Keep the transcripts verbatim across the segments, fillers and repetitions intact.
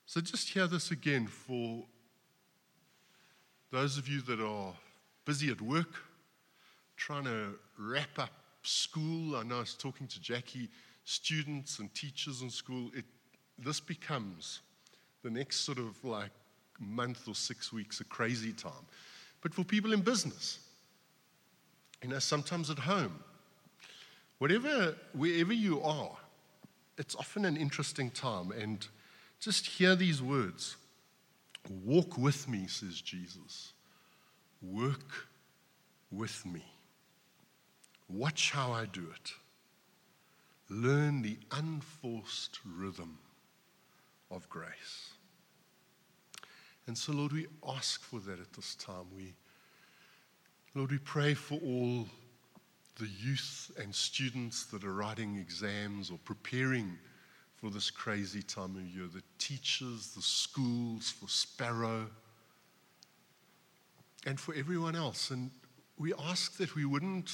So just hear this again for those of you that are busy at work, trying to wrap up school. I know I was talking to Jackie, students and teachers in school. It, this becomes the next sort of like month or six weeks a crazy time. But for people in business, you know, sometimes at home, whatever, wherever you are, it's often an interesting time. And just hear these words. Walk with me, says Jesus. Work with me. Watch how I do it. Learn the unforced rhythm of grace. And so, Lord, we ask for that at this time. We, Lord, we pray for all the youth and students that are writing exams or preparing for this crazy time of year, the teachers, the schools, for Sparrow, and for everyone else. And we ask that we wouldn't,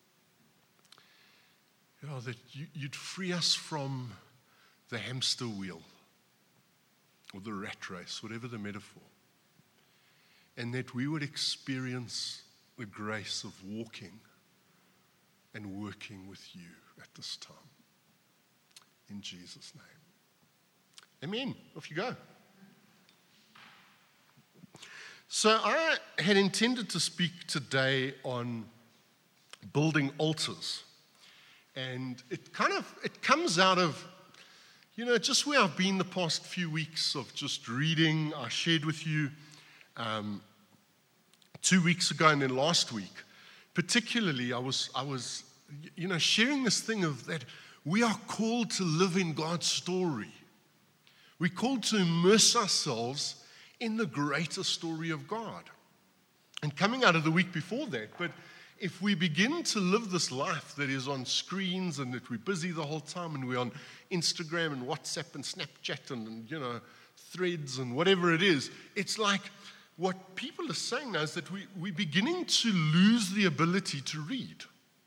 you know, that you, you'd free us from the hamster wheel or the rat race, whatever the metaphor, and that we would experience the grace of walking and working with you at this time. In Jesus' name. Amen. Off you go. So I had intended to speak today on building altars. And it kind of, it comes out of, you know, just where I've been the past few weeks of just reading. I shared with you um, two weeks ago and then last week. Particularly, I was, I was, you know, sharing this thing of that we are called to live in God's story. We're called to immerse ourselves in the greater story of God. And coming out of the week before that, but if we begin to live this life that is on screens and that we're busy the whole time and we're on Instagram and WhatsApp and Snapchat and, and you know, threads and whatever it is, it's like what people are saying now is that we, we're beginning to lose the ability to read.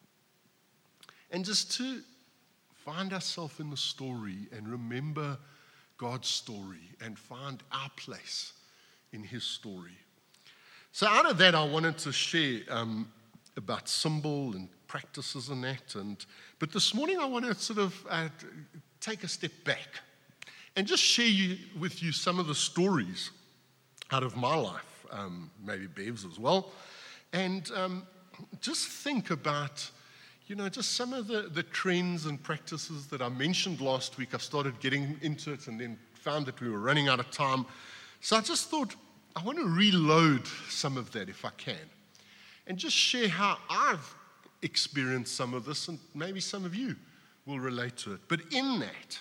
And just to find ourselves in the story and remember God's story and find our place in His story. So out of that, I wanted to share um, about symbol and practices and that. And but this morning, I want to sort of uh, take a step back and just share you, with you some of the stories out of my life, um, maybe Bev's as well, and um, just think about, you know, just some of the, the trends and practices that I mentioned last week. I started getting into it and then found that we were running out of time. So I just thought, I want to reload some of that if I can and just share how I've experienced some of this, and maybe some of you will relate to it. But in that,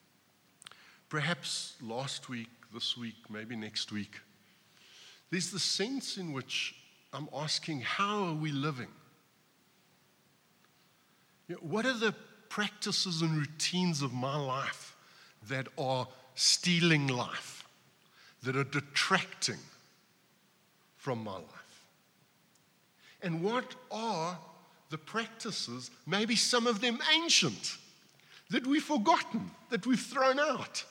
perhaps last week, this week, maybe next week, there's the sense in which I'm asking, how are we living? You know, what are the practices and routines of my life that are stealing life, that are detracting from my life? And what are the practices, maybe some of them ancient, that we've forgotten, that we've thrown out,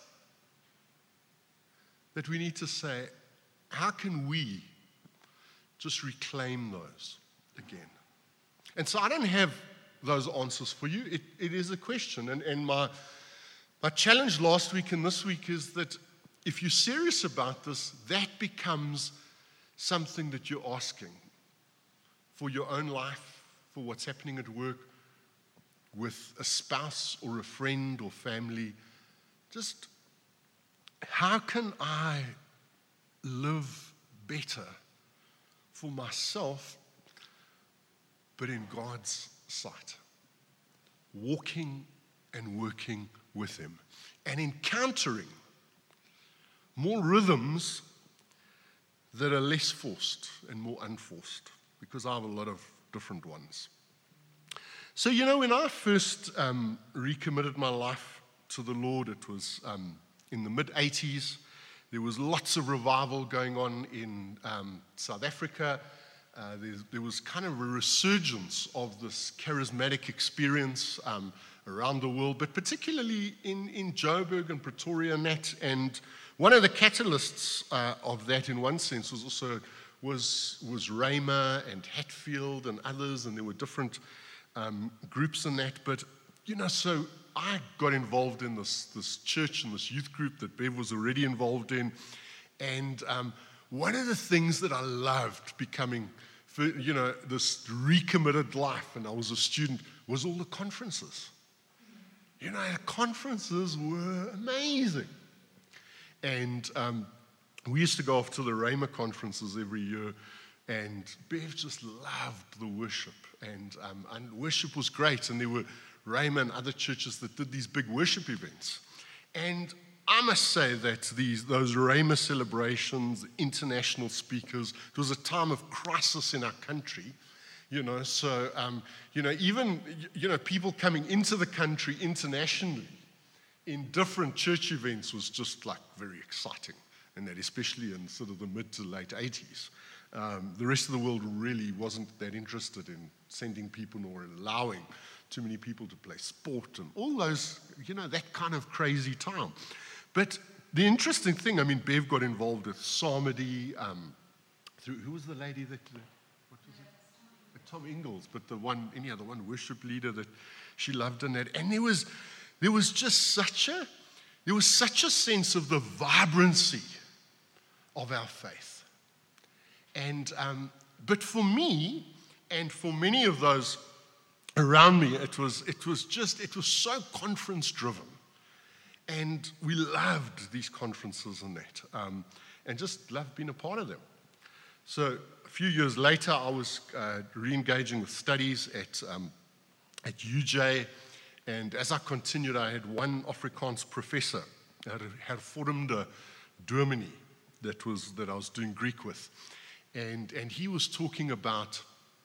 that we need to say, how can we just reclaim those again? And so I don't have those answers for you. It, it is a question. And, and my, my challenge last week and this week is that if you're serious about this, that becomes something that you're asking for your own life, for what's happening at work, with a spouse or a friend or family. Just how can I live better for myself, but in God's sight? Walking and working with Him and encountering more rhythms that are less forced and more unforced, because I have a lot of different ones. So, you know, when I first um, recommitted my life to the Lord, it was um, in the mid eighties. There was lots of revival going on in um, South Africa. uh, there was kind of a resurgence of this charismatic experience um, around the world, but particularly in, in Joburg and Pretoria and that. And one of the catalysts uh, of that, in one sense, was also was was Rhema and Hatfield and others, and there were different um, groups in that. But you know, so I got involved in this this church and this youth group that Bev was already involved in, and um, one of the things that I loved becoming, for, you know, this recommitted life, and I was a student, was all the conferences. You know, the conferences were amazing. And um, we used to go off to the Rhema conferences every year, and Bev just loved the worship. And, um, and worship was great, and there were Rhema and other churches that did these big worship events. And I must say that these those Rhema celebrations, international speakers, it was a time of crisis in our country. You know, so, um, you know, even, you know, people coming into the country internationally in different church events was just like very exciting, and that especially in sort of the mid to late eighties. Um, the rest of the world really wasn't that interested in sending people nor allowing too many people to play sport and all those, you know, that kind of crazy time. But the interesting thing, I mean, Bev got involved with Psalmody, um, through, who was the lady that... Uh, Tom Ingalls, but the one, any other one, worship leader that she loved in that. And there was, there was just such a, there was such a sense of the vibrancy of our faith. And, um, but for me, and for many of those around me, it was, it was just, it was so conference driven. And we loved these conferences and that, um, and just loved being a part of them. So a few years later, I was uh, re-engaging with studies at, um, at U J, and as I continued, I had one Afrikaans professor, Hervormde Dominee, that was that I was doing Greek with, and and he was talking about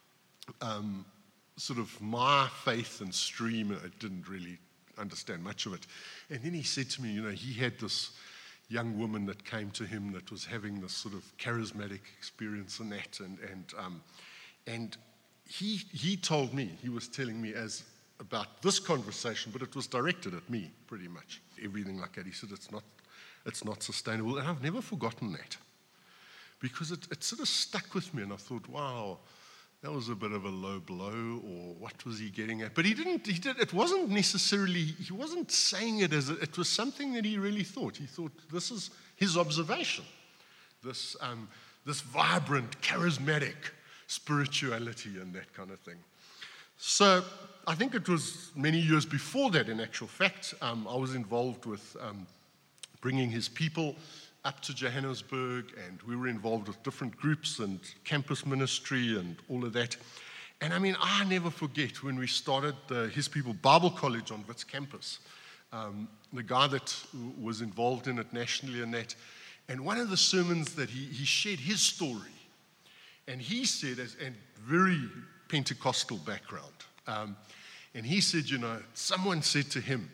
um, sort of my faith and stream. I didn't really understand much of it, and then he said to me, you know, he had this young woman that came to him that was having this sort of charismatic experience and that, and and um, and he he told me, he was telling me as about this conversation, but it was directed at me pretty much, everything like that. He said it's not it's not sustainable, and I've never forgotten that, because it, it sort of stuck with me, and I thought, wow, that was a bit of a low blow, or what was he getting at? But he didn't, he did, it wasn't necessarily, he wasn't saying it as, a, it was something that he really thought. He thought this is his observation, this, um, this vibrant, charismatic spirituality and that kind of thing. So I think it was many years before that, in actual fact, um, I was involved with um, bringing his people up to Johannesburg, and we were involved with different groups and campus ministry and all of that. And I mean, I never forget when we started the His People Bible College on Wits campus, um, the guy that was involved in it nationally and that, and one of the sermons that he, he shared his story, and he said, as, and very Pentecostal background, um, and he said, you know, someone said to him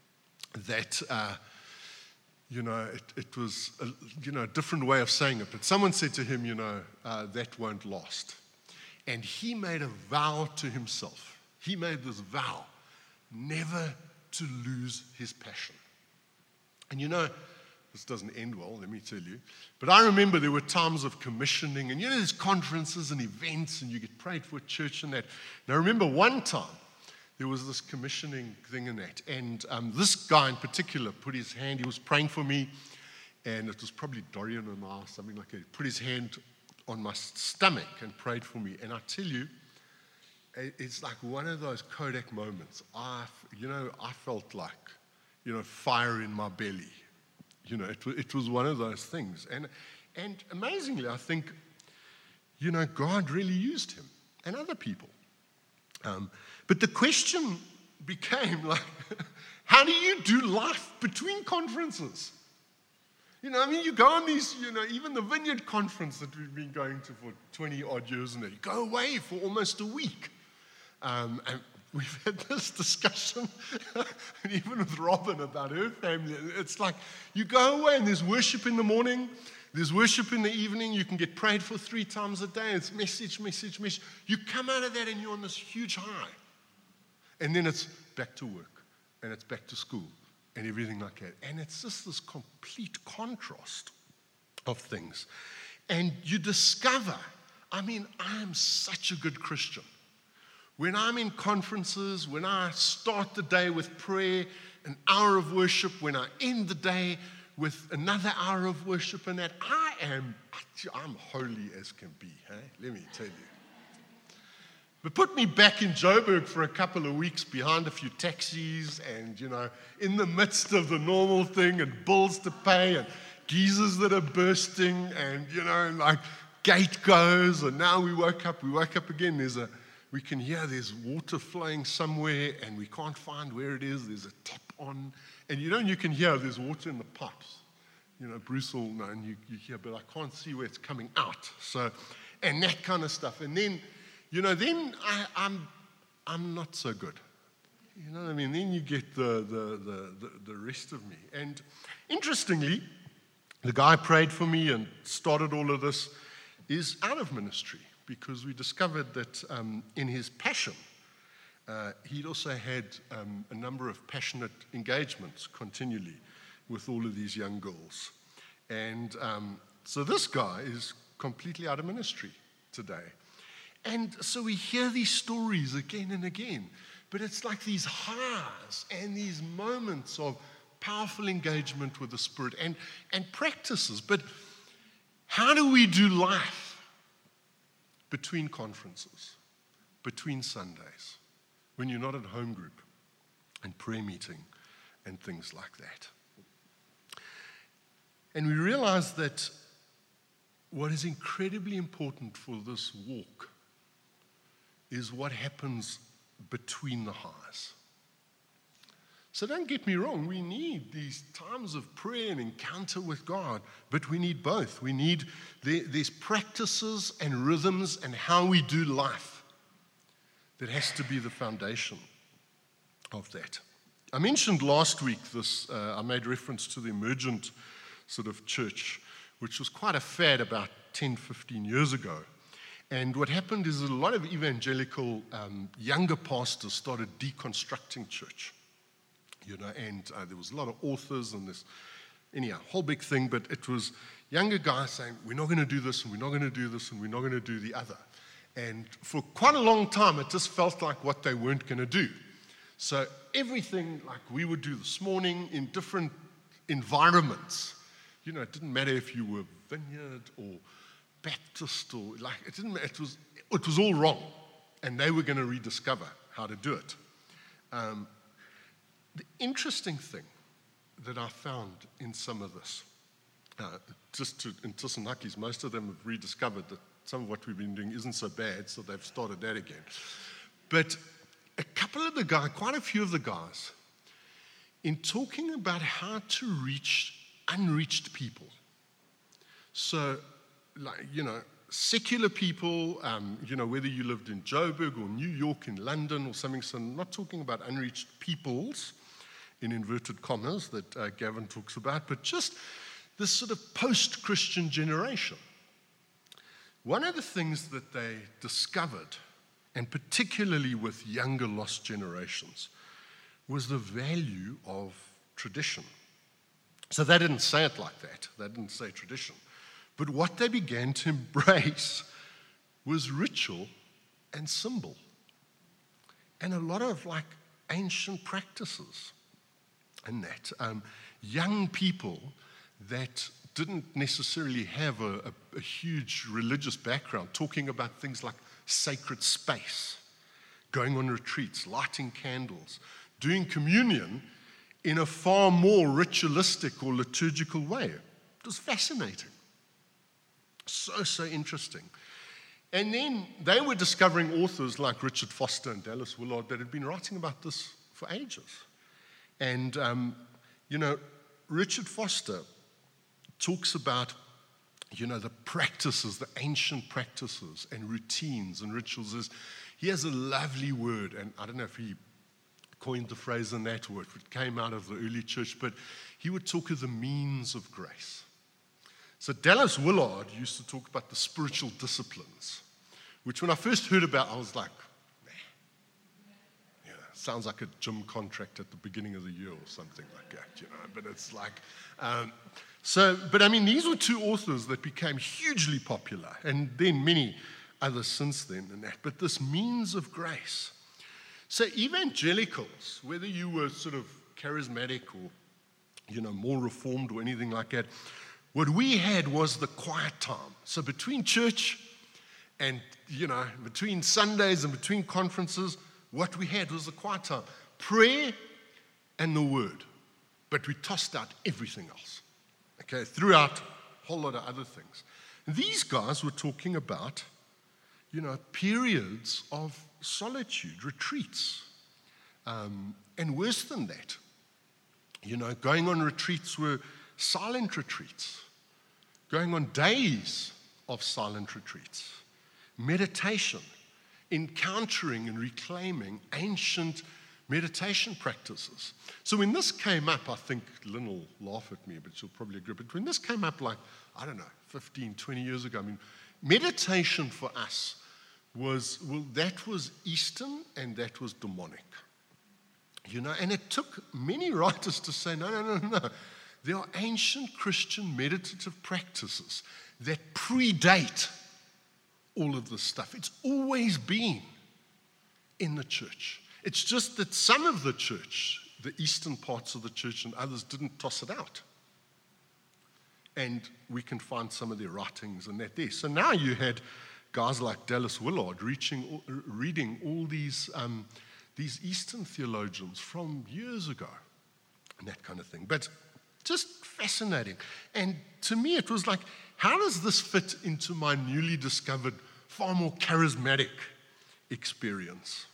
that, uh, You know, it, it was, a, you know, a different way of saying it. But someone said to him, you know, uh, that won't last. And he made a vow to himself. He made this vow never to lose his passion. And you know, this doesn't end well, let me tell you. But I remember there were times of commissioning, and you know, there's conferences and events, and you get prayed for at church and that. And I remember one time, there was this commissioning thing in that. And um, this guy in particular put his hand, he was praying for me, and it was probably Dorian and I, something like that. He put his hand on my stomach and prayed for me. And I tell you, it's like one of those Kodak moments. I, you know, I felt like, you know, fire in my belly. You know, it, it was one of those things. And, and amazingly, I think, you know, God really used him and other people. Um, but the question became like, how do you do life between conferences? You know, I mean, you go on these, you know, even the Vineyard conference that we've been going to for twenty odd years, and you go away for almost a week. Um, and we've had this discussion, and even with Robin about her family. It's like you go away and there's worship in the morning, There's worship in the evening. You can get prayed for three times a day. It's message, message, message. You come out of that and you're on this huge high. And then it's back to work, and it's back to school, and everything like that. And it's just this complete contrast of things. And you discover, I mean, I am such a good Christian. When I'm in conferences, when I start the day with prayer, an hour of worship, when I end the day with another hour of worship, and that, I am, I'm holy as can be, hey? Let me tell you. But put me back in Joburg for a couple of weeks behind a few taxis and, you know, in the midst of the normal thing and bills to pay and geysers that are bursting and, you know, like gate goes, and now we woke up, we woke up again, there's a, we can hear there's water flowing somewhere and we can't find where it is, there's a tap on, and you know, you can hear there's water in the pipes. You know, Bruce will know, and you, you hear, but I can't see where it's coming out. So, and that kind of stuff. And then, you know, then I, I'm I'm not so good. You know what I mean? Then you get the, the, the, the, the rest of me. And interestingly, the guy prayed for me and started all of this is out of ministry, because we discovered that um, in his passion, uh, he'd also had um, a number of passionate engagements continually with all of these young girls. And um, so this guy is completely out of ministry today. And so we hear these stories again and again, but it's like these highs and these moments of powerful engagement with the Spirit and, and practices. But how do we do life between conferences, between Sundays, when you're not at home group and prayer meeting and things like that? And we realize that what is incredibly important for this walk is what happens between the highs. So don't get me wrong, we need these times of prayer and encounter with God, but we need both. We need, there, there's practices and rhythms and how we do life that has to be the foundation of that. I mentioned last week this, uh, I made reference to the emergent sort of church, which was quite a fad about ten, fifteen years ago. And what happened is a lot of evangelical um, younger pastors started deconstructing church. You know, and uh, there was a lot of authors and this, anyhow, whole big thing, but it was younger guys saying, we're not going to do this, and we're not going to do this, and we're not going to do the other. And for quite a long time, it just felt like what they weren't going to do. So everything like we would do this morning in different environments, you know, it didn't matter if you were Vineyard or Baptist or like, it didn't matter, it was, it was all wrong. And they were going to rediscover how to do it. Um, The interesting thing that I found in some of this, uh, just to, in Tusanakis, most of them have rediscovered that some of what we've been doing isn't so bad, so they've started that again. But a couple of the guys, quite a few of the guys, in talking about how to reach unreached people. So, like, you know, secular people, um, you know, whether you lived in Joburg or New York, in London or something, so I'm not talking about unreached peoples, in inverted commas, that uh, Gavin talks about, but just this sort of post-Christian generation. One of the things that they discovered, and particularly with younger lost generations, was the value of tradition. So they didn't say it like that. They didn't say tradition. But what they began to embrace was ritual and symbol, and a lot of like ancient practices. And that um, young people that didn't necessarily have a, a, a huge religious background, talking about things like sacred space, going on retreats, lighting candles, doing communion in a far more ritualistic or liturgical way. It was fascinating. So, so interesting. And then they were discovering authors like Richard Foster and Dallas Willard that had been writing about this for ages. And, um, you know, Richard Foster talks about, you know, the practices, the ancient practices and routines and rituals. He has a lovely word, and I don't know if he coined the phrase in that word, it came out of the early church, but he would talk of the means of grace. So Dallas Willard used to talk about the spiritual disciplines, which when I first heard about, I was like, nah. Yeah, sounds like a gym contract at the beginning of the year or something like that, you know, but it's like, um, so, but I mean, these were two authors that became hugely popular, and then many others since then and that, but this means of grace. So evangelicals, whether you were sort of charismatic or, you know, more reformed or anything like that, what we had was the quiet time. So between church and, you know, between Sundays and between conferences, what we had was the quiet time. Prayer and the word. But we tossed out everything else. Okay, throughout a whole lot of other things. These guys were talking about, you know, periods of solitude, retreats. Um, and worse than that, you know, going on retreats were silent retreats, going on days of silent retreats, meditation, encountering and reclaiming ancient meditation practices. So when this came up, I think Lynn will laugh at me, but she'll probably agree, but when this came up like, I don't know, fifteen, twenty years ago, I mean, meditation for us was, well, that was Eastern and that was demonic. You know, and it took many writers to say, no, no, no, no. There are ancient Christian meditative practices that predate all of this stuff. It's always been in the church. It's just that some of the church, the eastern parts of the church and others, didn't toss it out. And we can find some of their writings and that there. So now you had guys like Dallas Willard reaching, reading all these um, these Eastern theologians from years ago and that kind of thing. But just fascinating. And to me, it was like, how does this fit into my newly discovered, far more charismatic experience?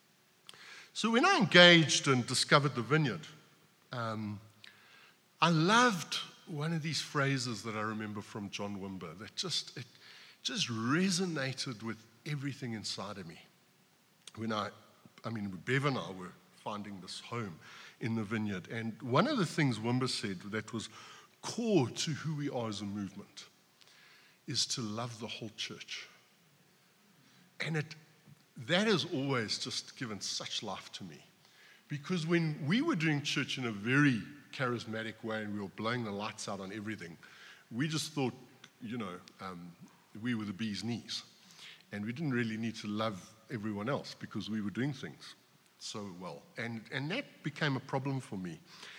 So when I engaged and discovered the Vineyard, um, I loved one of these phrases that I remember from John Wimber that just, it just resonated with everything inside of me. When I I mean, Bev and I were finding this home in the Vineyard. And one of the things Wimber said that was core to who we are as a movement is to love the whole church. And it, that has always just given such life to me. Because when we were doing church in a very charismatic way and we were blowing the lights out on everything, we just thought, you know, um, we were the bee's knees. And we didn't really need to love everyone else because we were doing things so well. And, and that became a problem for me.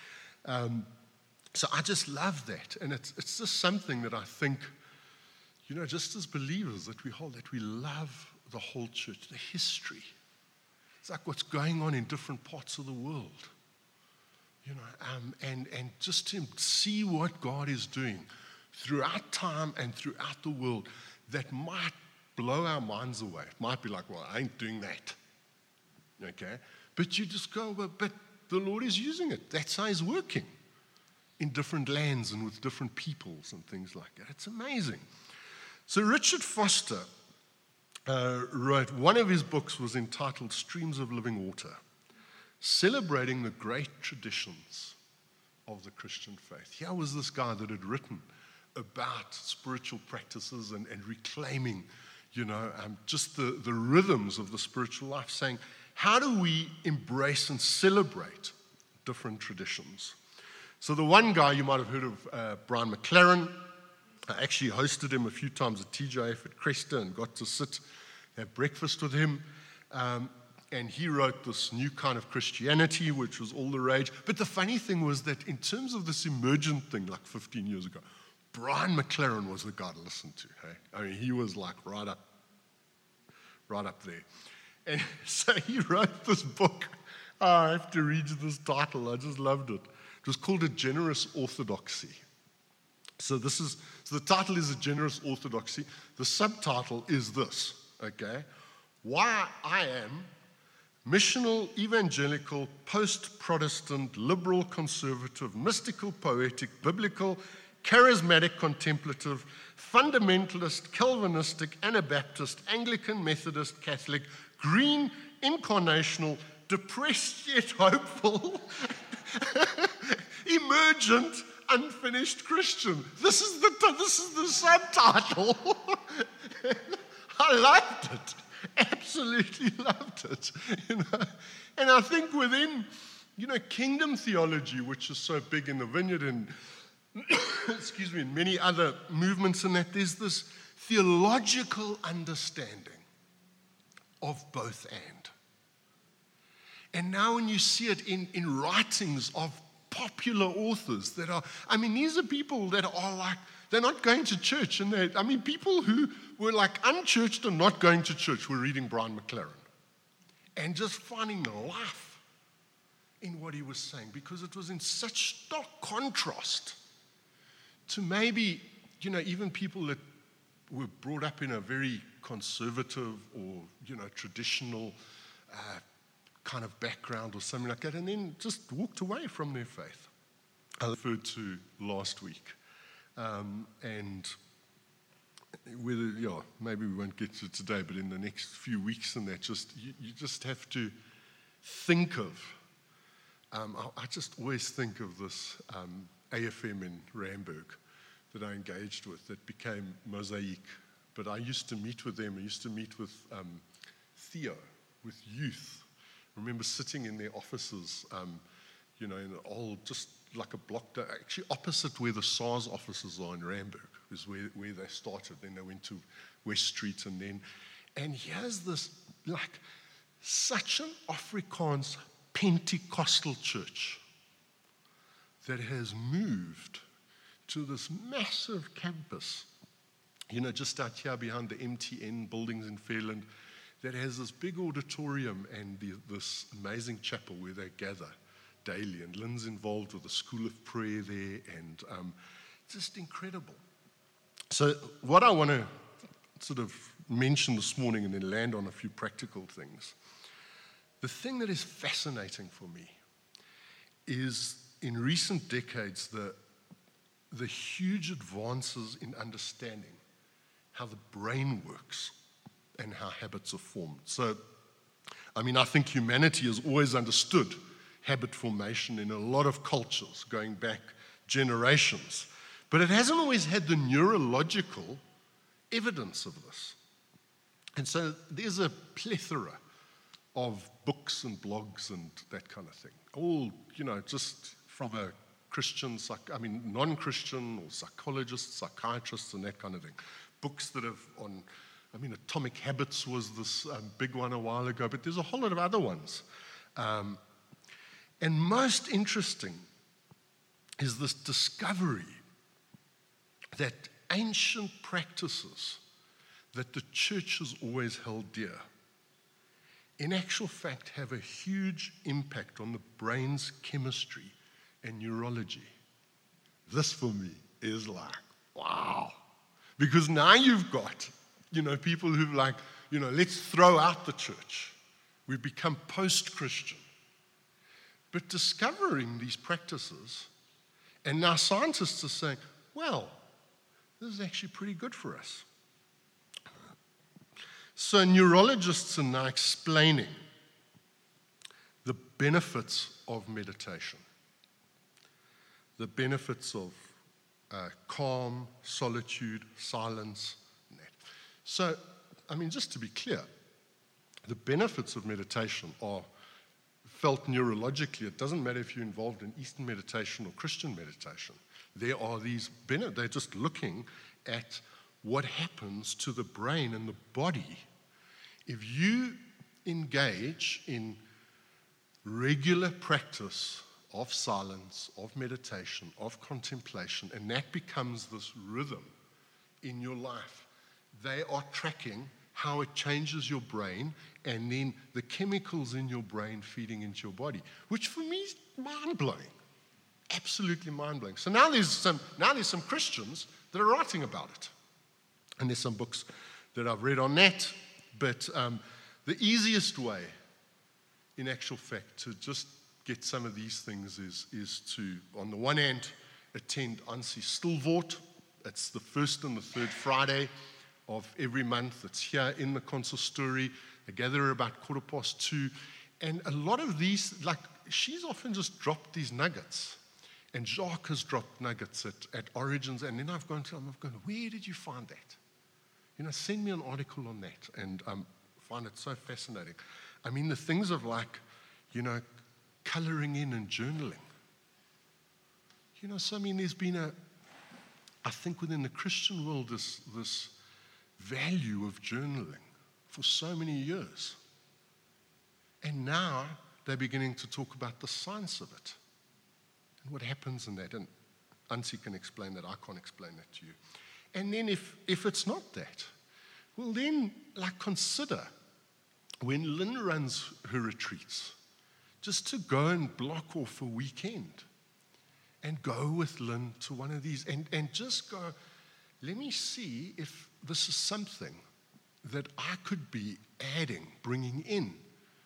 Um, so I just love that. And it's, it's just something that I think, you know, just as believers that we hold, that we love the whole church, the history. It's like what's going on in different parts of the world. You know, um, and, and just to see what God is doing throughout time and throughout the world that might blow our minds away. It might be like, well, I ain't doing that. Okay? But you just go, well, but the Lord is using it. That's how He's working in different lands and with different peoples and things like that. It's amazing. So Richard Foster uh, wrote, one of his books was entitled Streams of Living Water, celebrating the great traditions of the Christian faith. Here was this guy that had written about spiritual practices and, and reclaiming you know, um, just the, the rhythms of the spiritual life, saying, how do we embrace and celebrate different traditions? So the one guy, you might have heard of, uh, Brian McLaren. I actually hosted him a few times at T J F at Cresta and got to sit, have breakfast with him. Um, and he wrote this new kind of Christianity, which was all the rage. But the funny thing was that in terms of this emergent thing, like fifteen years ago, Brian McLaren was the guy to listen to. Hey? I mean, he was like right up, right up there. And so he wrote this book. Oh, I have to read you this title. I just loved it. It was called A Generous Orthodoxy. So this is so the title is A Generous Orthodoxy. The subtitle is this, okay? Why I am missional, evangelical, post-Protestant, liberal, conservative, mystical, poetic, biblical, charismatic, contemplative, fundamentalist, Calvinistic, Anabaptist, Anglican, Methodist, Catholic, green, incarnational, depressed yet hopeful, emergent, unfinished Christian. This is the, this is the subtitle. I loved it. Absolutely loved it. You know? And I think within, you know, kingdom theology, which is so big in the Vineyard and, excuse me, and many other movements in that, there's this theological understanding of both and. And now when you see it in, in writings of popular authors that are, I mean, these are people that are like, they're not going to church. And they, I mean, people who were like unchurched and not going to church were reading Brian McLaren and just finding the life in what he was saying, because it was in such stark contrast to maybe, you know, even people that were brought up in a very conservative or, you know, traditional uh, kind of background or something like that, and then just walked away from their faith. I referred to last week. Um, and whether, yeah, maybe we won't get to it today, but in the next few weeks and that, just you, you just have to think of, um, I, I just always think of this um, A F M in Randburg that I engaged with that became Mosaic. But I used to meet with them. I used to meet with um, Theo, with youth. I remember sitting in their offices, um, you know, in an old, just like a block, actually opposite where the SARS offices are in Randburg, is where, where they started. Then they went to West Street and then, and here's this, like, such an Afrikaans Pentecostal church that has moved to this massive campus, you know, just out here behind the M T N buildings in Fairland, that has this big auditorium and the, this amazing chapel where they gather daily. And Lynn's involved with the School of Prayer there, and um, just incredible. So what I want to sort of mention this morning and then land on a few practical things. The thing that is fascinating for me is in recent decades the, the huge advances in understanding how the brain works and how habits are formed. So, I mean, I think humanity has always understood habit formation in a lot of cultures going back generations, but it hasn't always had the neurological evidence of this. And so there's a plethora of books and blogs and that kind of thing, all, you know, just from a Christian, I mean, non-Christian or psychologists, psychiatrists and that kind of thing. Books that have on, I mean, Atomic Habits was this um, big one a while ago, but there's a whole lot of other ones. Um, and most interesting is this discovery that ancient practices that the church has always held dear, in actual fact, have a huge impact on the brain's chemistry and neurology. This, for me, is like, wow. Because now you've got, you know, people who've like, you know, let's throw out the church. We've become post-Christian. But discovering these practices, and now scientists are saying, well, this is actually pretty good for us. So neurologists are now explaining the benefits of meditation, the benefits of uh, calm, solitude, silence, and that. So, I mean, just to be clear, the benefits of meditation are felt neurologically. It doesn't matter if you're involved in Eastern meditation or Christian meditation. There are these benefits. They're just looking at what happens to the brain and the body if you engage in regular practice of silence, of meditation, of contemplation, and that becomes this rhythm in your life. They are tracking how it changes your brain and then the chemicals in your brain feeding into your body, which for me is mind-blowing, absolutely mind-blowing. So now there's some now there's some Christians that are writing about it, and there's some books that I've read on that. But um, the easiest way, in actual fact, to just get some of these things is is to, on the one hand, attend Ansi Stilvoort. It's the first and the third Friday of every month. It's here in the consistory. They gather about quarter past two. And a lot of these, like, she's often just dropped these nuggets. And Jacques has dropped nuggets at, at Origins, and then I've gone to him, I've gone, where did you find that? You know, send me an article on that, and I um, find it so fascinating. I mean, the things of like, you know, coloring in and journaling. You know, so I mean, there's been a, I think within the Christian world, this, this value of journaling for so many years. And now they're beginning to talk about the science of it and what happens in that. And Ansi can explain that. I can't explain that to you. And then if, if it's not that, well then, like, consider when Lynn runs her retreats, just to go and block off a weekend and go with Lynn to one of these and, and just go, let me see if this is something that I could be adding, bringing in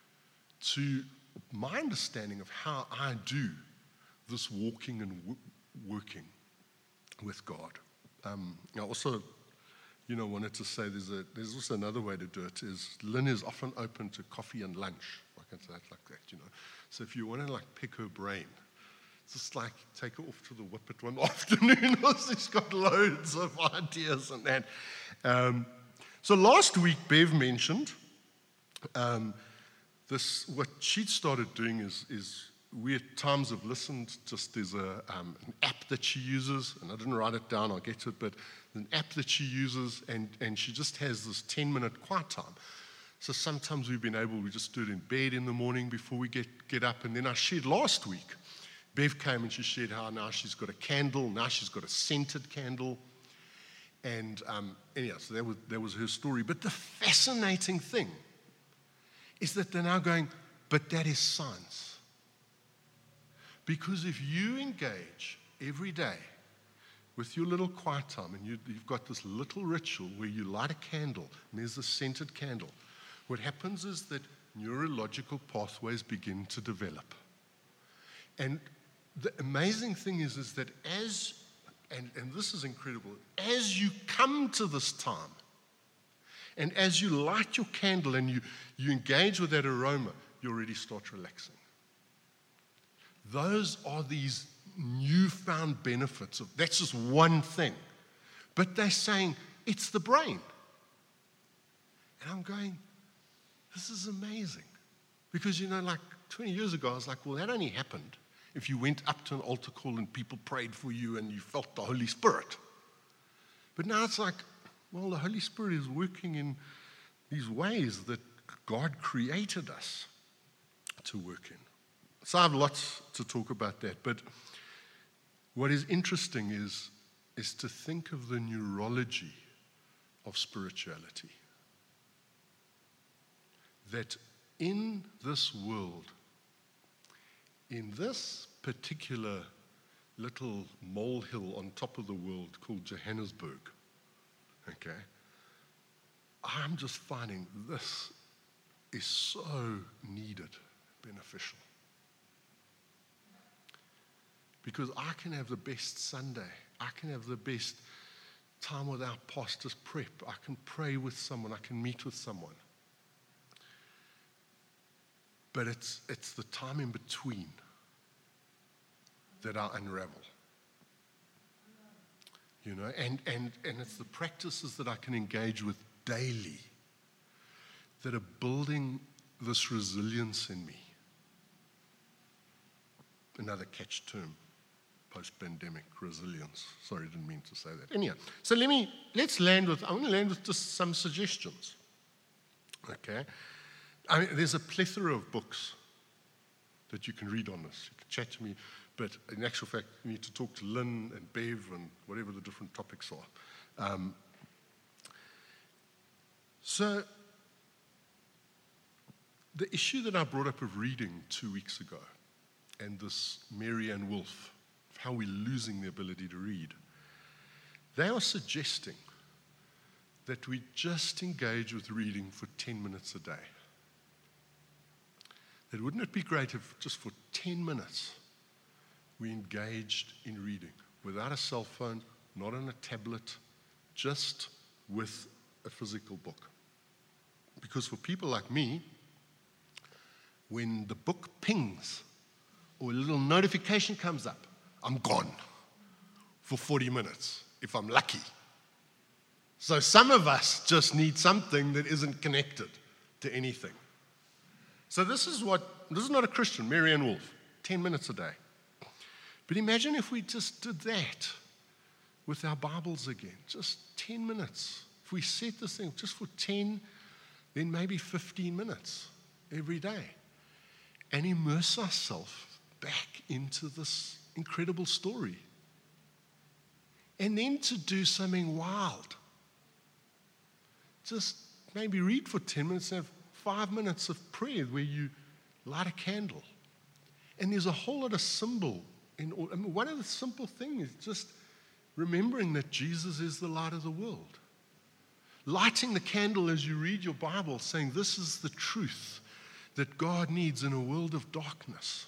to my understanding of how I do this walking and w- working with God. Um, I also, you know, wanted to say there's a there's also another way to do it. Is Lynn is often open to coffee and lunch. I can say it like that, you know. So if you want to like pick her brain, just like take her off to the Whippet one afternoon. She's got loads of ideas and that. Um, so last week, Bev mentioned um, this. What she'd started doing is is. We at times have listened, just there's a, um, an app that she uses, and I didn't write it down, I'll get to it, but an app that she uses, and, and she just has this ten-minute quiet time. So sometimes we've been able, we just do it in bed in the morning before we get, get up, and then I shared last week, Bev came and she shared how now she's got a candle, now she's got a scented candle, and um, anyhow, so that was, that was her story. But the fascinating thing is that they're now going, but that is science. Because if you engage every day with your little quiet time, and you, you've got this little ritual where you light a candle, and there's a scented candle, what happens is that neurological pathways begin to develop. And the amazing thing is, is that as, and, and this is incredible, as you come to this time, and as you light your candle and you, you engage with that aroma, you already start relaxing. Those are these newfound benefits of, that's just one thing. But they're saying, it's the brain. And I'm going, this is amazing. Because, you know, like twenty years ago, I was like, well, that only happened if you went up to an altar call and people prayed for you and you felt the Holy Spirit. But now it's like, well, the Holy Spirit is working in these ways that God created us to work in. So I have lots to talk about that, but what is interesting is, is to think of the neurology of spirituality. That in this world, in this particular little molehill on top of the world called Johannesburg, okay, I'm just finding this is so needed, beneficial. Because I can have the best Sunday. I can have the best time with our pastor's prep. I can pray with someone. I can meet with someone. But it's, it's the time in between that I unravel. You know, and, and, and it's the practices that I can engage with daily that are building this resilience in me. Another catch term. Post-pandemic resilience. Sorry, I didn't mean to say that. Anyhow, so let me, let's land with, I want to land with just some suggestions. Okay? I mean, there's a plethora of books that you can read on this. You can chat to me, but in actual fact, you need to talk to Lynn and Bev and whatever the different topics are. Um, so, the issue that I brought up of reading two weeks ago, and this Marianne Wolf, how we're losing the ability to read. They are suggesting that we just engage with reading for ten minutes a day. That wouldn't it be great if just for ten minutes we engaged in reading without a cell phone, not on a tablet, just with a physical book. Because for people like me, when the book pings or a little notification comes up, I'm gone for forty minutes, if I'm lucky. So some of us just need something that isn't connected to anything. So this is what, this is not a Christian, Marianne Wolf, ten minutes a day. But imagine if we just did that with our Bibles again, just ten minutes. If we set this thing just for ten, then maybe fifteen minutes every day, and immerse ourselves back into this incredible story. And then to do something wild. Just maybe read for ten minutes and have five minutes of prayer where you light a candle. And there's a whole lot of symbol. In all, I mean, one of the simple things is just remembering that Jesus is the light of the world. Lighting the candle as you read your Bible, saying this is the truth that God needs in a world of darkness.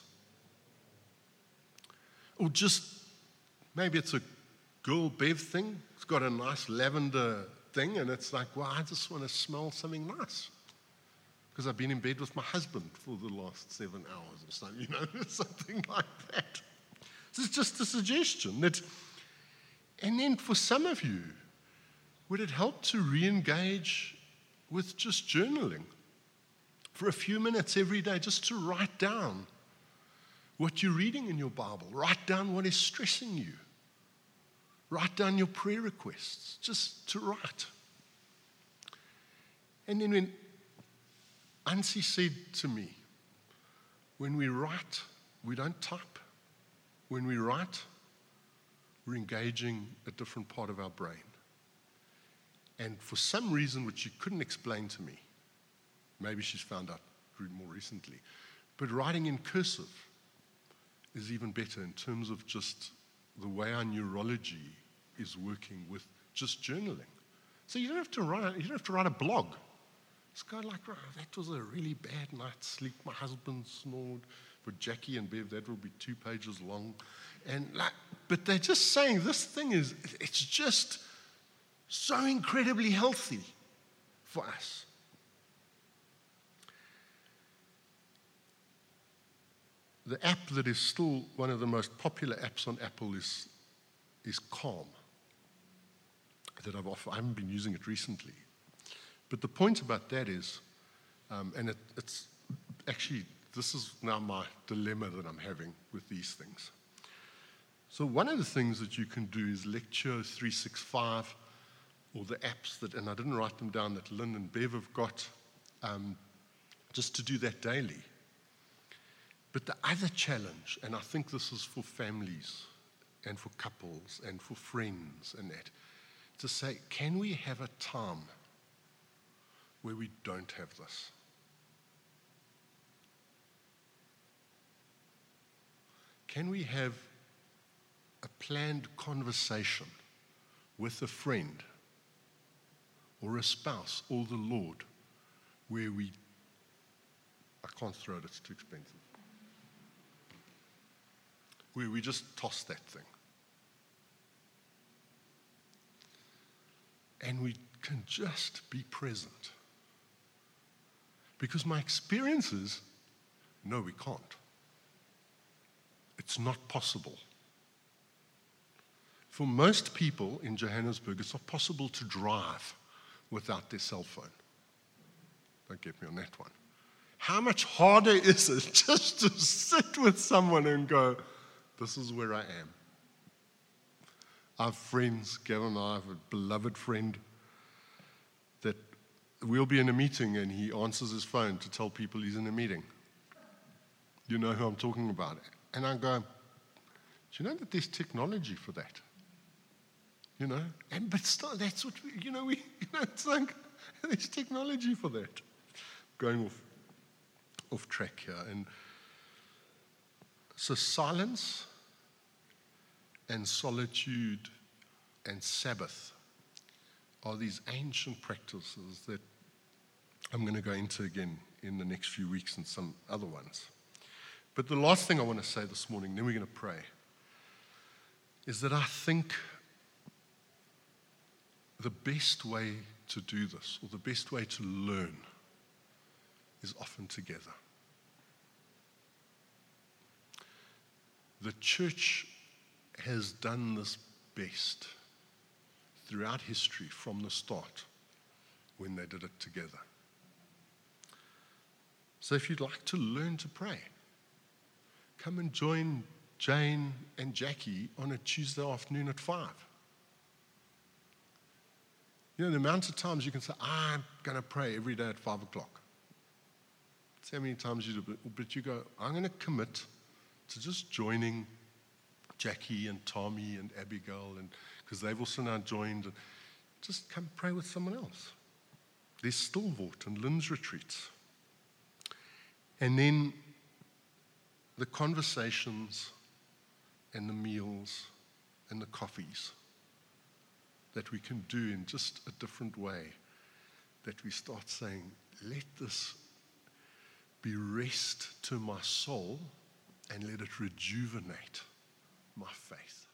Or just, maybe it's a girl Bev thing. It's got a nice lavender thing, and it's like, well, I just want to smell something nice because I've been in bed with my husband for the last seven hours or something, you know, something like that. This is just a suggestion that, and then for some of you, would it help to re-engage with just journaling for a few minutes every day, just to write down what you're reading in your Bible, write down what is stressing you, write down your prayer requests, just to write. And then when Ansi said to me, when we write, we don't type. When we write, we're engaging a different part of our brain. And for some reason which she couldn't explain to me, maybe she's found out more recently, but writing in cursive is even better in terms of just the way our neurology is working with just journaling. So you don't have to write, you don't have to write a blog. It's kind of like, oh, that was a really bad night's sleep. My husband snored. For Jackie and Bev, that will be two pages long. And like, but they're just saying this thing is, it's just so incredibly healthy for us. The app that is still one of the most popular apps on Apple is, is Calm. That I've off, I haven't been using it recently. But the point about that is, um, and it, it's actually, this is now my dilemma that I'm having with these things. So one of the things that you can do is Lectio three sixty-five, or the apps that, and I didn't write them down, that Lynn and Bev have got, um, just to do that daily. But the other challenge, and I think this is for families and for couples and for friends and that, to say, can we have a time where we don't have this? Can we have a planned conversation with a friend or a spouse or the Lord where we, I can't throw it, it's too expensive, where we just toss that thing. And we can just be present. Because my experience is, no, we can't. It's not possible. For most people in Johannesburg, it's not possible to drive without their cell phone. Don't get me on that one. How much harder is it just to sit with someone and go, this is where I am? I have friends, Gavin and I have a beloved friend that we'll be in a meeting and he answers his phone to tell people he's in a meeting. You know who I'm talking about. And I go, do you know that there's technology for that? You know, and but still, that's what we, you know. We, you know, it's like there's technology for that. Going off, off track here, and so silence and solitude and Sabbath are these ancient practices that I'm going to go into again in the next few weeks and some other ones. But the last thing I want to say this morning, then we're going to pray, is that I think the best way to do this, or the best way to learn, is often together. The church has done this best throughout history from the start when they did it together. So if you'd like to learn to pray, come and join Jane and Jackie on a Tuesday afternoon at five. You know, the amount of times you can say, I'm going to pray every day at five o'clock. See how many times you do it, but you go, I'm going to commit to just joining Jackie and Tommy and Abigail, and because they've also now joined, and just come pray with someone else. There's Stillwater and Lynn's retreats. And then the conversations and the meals and the coffees that we can do in just a different way, that we start saying, let this be rest to my soul and let it rejuvenate my faith.